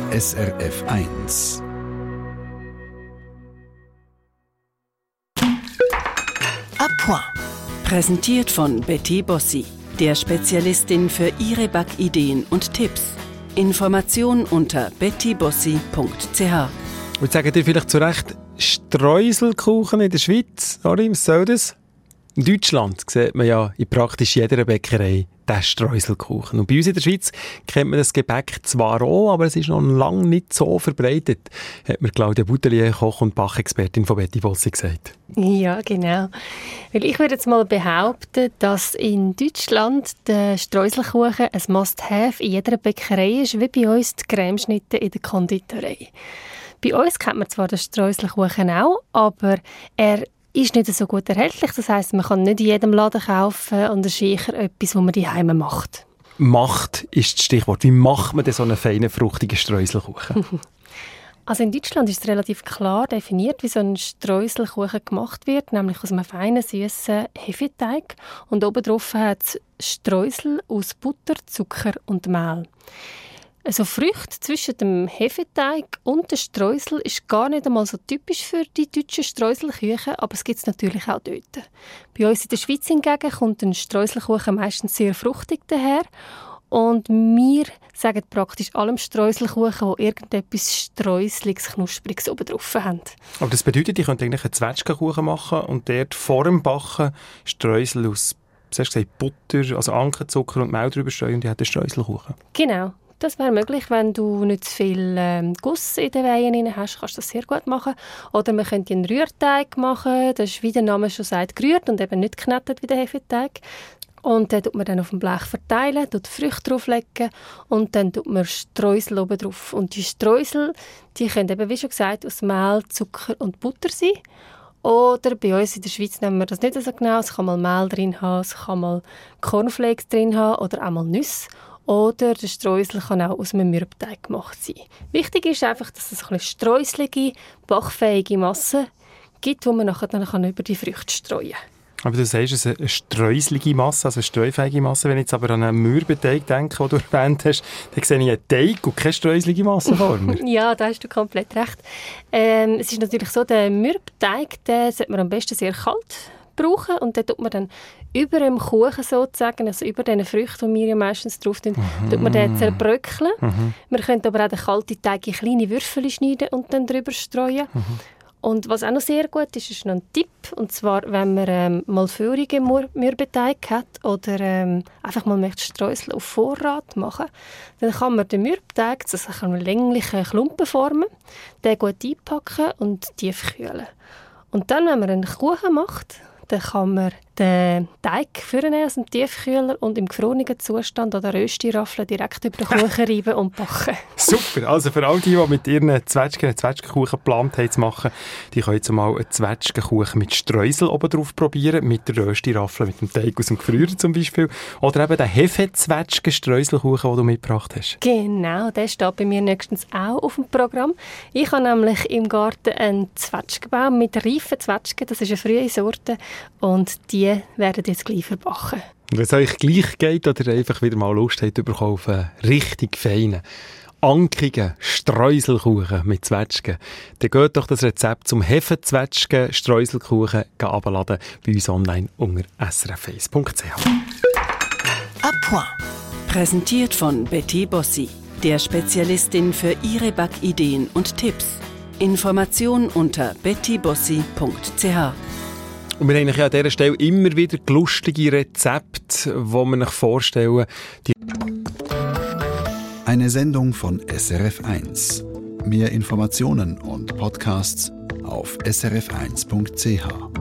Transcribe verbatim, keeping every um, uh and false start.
S R F eins. A point. Präsentiert von Betty Bossi, der Spezialistin für Ihre Backideen und Tipps. Informationen unter betty bossi punkt c h. Und sagen dir vielleicht zu Recht, Streuselkuchen in der Schweiz, oder? Was soll das? In Deutschland sieht man ja in praktisch jeder Bäckerei den Streuselkuchen. Und bei uns in der Schweiz kennt man das Gebäck zwar auch, aber es ist noch lange nicht so verbreitet, hat mir Claudia Boutelier, Koch- und Bachexpertin von Betty Bossi, gesagt. Ja, genau. Weil ich würde jetzt mal behaupten, dass in Deutschland der Streuselkuchen ein Must-have in jeder Bäckerei ist, wie bei uns die Cremeschnitte in der Konditorei. Bei uns kennt man zwar den Streuselkuchen auch, aber er ist nicht so gut erhältlich. Das heisst, man kann nicht in jedem Laden kaufen und es ist sicher etwas, was man daheim macht. Macht ist das Stichwort. Wie macht man denn so einen feinen, fruchtigen Streuselkuchen? Also in Deutschland ist es relativ klar definiert, wie so ein Streuselkuchen gemacht wird, nämlich aus einem feinen, süßen Hefeteig. Und oben drauf hat es Streusel aus Butter, Zucker und Mehl. Also Früchte zwischen dem Hefeteig und dem Streusel ist gar nicht einmal so typisch für die deutschen Streuselkuchen, aber es gibt es natürlich auch dort. Bei uns in der Schweiz hingegen kommt ein Streuselkuchen meistens sehr fruchtig daher. Und wir sagen praktisch allem Streuselkuchen, die irgendetwas Streuseliges, Knuspriges oben drauf haben. Aber das bedeutet, ich könnte eigentlich einen Zwetschgenkuchen machen und dort vor dem Backen Streusel aus, was hast du gesagt, Butter, also Ankenzucker und Mehl drüber streuen und ich hätte einen Streuselkuchen. Genau. Das wäre möglich, wenn du nicht zu viel ähm, Guss in den Weihen drin hast, kannst du das sehr gut machen. Oder man könnte einen Rührteig machen, das ist, wie der Name schon sagt, gerührt und eben nicht geknetet wie der Hefeteig. Und den tut man dann auf dem Blech verteilen, tut Früchte drauflegen und dann tut man Streusel oben drauf. Und die Streusel, die können eben, wie schon gesagt, aus Mehl, Zucker und Butter sein. Oder bei uns in der Schweiz nehmen wir das nicht so genau. Es kann mal Mehl drin haben, es kann mal Cornflakes drin haben oder auch mal Nüsse. Oder der Streusel kann auch aus einem Mürbeteig gemacht sein. Wichtig ist einfach, dass es eine streuselige, backfähige Masse gibt, die man nachher dann über die Früchte streuen kann. Aber du sagst, es ist eine streuselige Masse, also eine streufähige Masse. Wenn ich jetzt aber an einen Mürbeteig denke, den du erwähnt hast, dann sehe ich einen Teig und keine streuselige Masse vor mir. Ja, da hast du komplett recht. Ähm, es ist natürlich so, der Mürbeteig, den sollte man am besten sehr kalt brauchen und dann tut man dann über dem Kuchen sozusagen, also über den Früchten, die wir ja meistens drauf tun, mhm. tut man den zerbröckeln. Mhm. Man könnte aber auch den kalten Teig in kleine Würfel schneiden und dann drüber streuen. Mhm. Und was auch noch sehr gut ist, ist noch ein Tipp, und zwar, wenn man ähm, mal feurigen Mürbeteig hat oder ähm, einfach mal möchte Streusel auf Vorrat machen, dann kann man den Mürbeteig zu so einer länglichen Klumpen formen, den gut einpacken und tief kühlen. Und dann, wenn man einen Kuchen macht, dann kann man den Teig vornehmen aus dem Tiefkühler und im gefrorenen Zustand an der Rösti-Raffel direkt über den Kuchen reiben und backen. Super, also für all die, die mit ihren Zwetschgen einen Zwetschgenkuchen geplant haben zu machen, die können jetzt mal einen Zwetschgenkuchen mit Streusel oben drauf probieren, mit der Rösti-Raffel, mit dem Teig aus dem Gefrierer zum Beispiel. Oder eben den Hefe-Zwetschgen-Streuselkuchen, den du mitgebracht hast. Genau, der steht bei mir nächstens auch auf dem Programm. Ich habe nämlich im Garten einen Zwetschgenbaum mit reifen Zwetschgen, das ist eine frühe Sorte, und die werden jetzt gleich verbacken. Und wenn es euch gleich geht oder einfach wieder mal Lust habt, auf einen richtig feinen, ankigen Streuselkuchen mit Zwetschgen, dann geht doch das Rezept zum Hefezwetschgen-Streuselkuchen abladen bei uns online unter s r f eins punkt c h. A point. Präsentiert von Betty Bossi, der Spezialistin für Ihre Backideen und Tipps. Informationen unter betty bossi punkt c h. Und wir haben ja an dieser Stelle immer wieder lustige Rezepte, die wir euch vorstellen. Die Eine Sendung von S R F eins. Mehr Informationen und Podcasts auf s r f eins punkt c h.